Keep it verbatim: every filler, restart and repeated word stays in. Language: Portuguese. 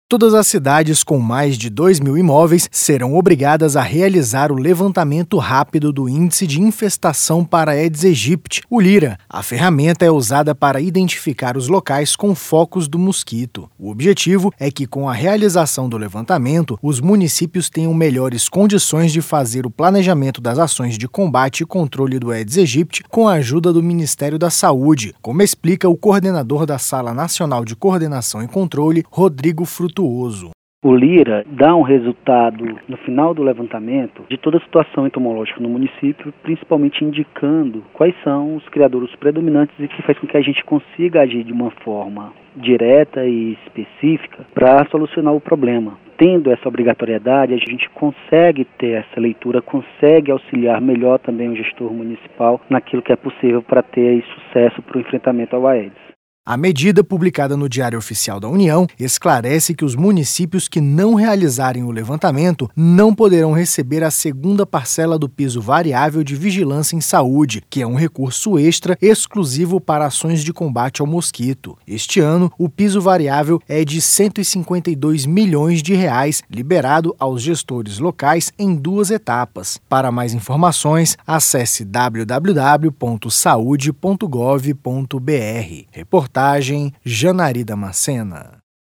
Todas as cidades com mais de dois mil imóveis serão obrigadas a realizar o levantamento rápido do Índice de Infestação para Aedes aegypti, o LIRA. A ferramenta é usada para identificar os locais com focos do mosquito. O objetivo é que, com a realização do levantamento, os municípios tenham melhores condições de fazer o planejamento das ações de combate e controle do Aedes aegypti com a ajuda do Ministério da Saúde, como explica o coordenador da Sala Nacional de Coordenação e Controle, Rodrigo Frutuoso. O LIRA dá um resultado no final do levantamento de toda a situação entomológica no município, principalmente indicando quais são os criadouros predominantes e que faz com que a gente consiga agir de uma forma direta e específica para solucionar o problema. Tendo essa obrigatoriedade, a gente consegue ter essa leitura, consegue auxiliar melhor também o gestor municipal naquilo que é possível para ter aí sucesso para o enfrentamento ao Aedes. A medida, publicada no Diário Oficial da União, esclarece que os municípios que não realizarem o levantamento não poderão receber a segunda parcela do piso variável de vigilância em saúde, que é um recurso extra exclusivo para ações de combate ao mosquito. Este ano, o piso variável é de cento e cinquenta e dois milhões de reais, liberado aos gestores locais em duas etapas. Para mais informações, acesse w w w ponto saude ponto gov ponto b r. Reportagem Janari Damascena.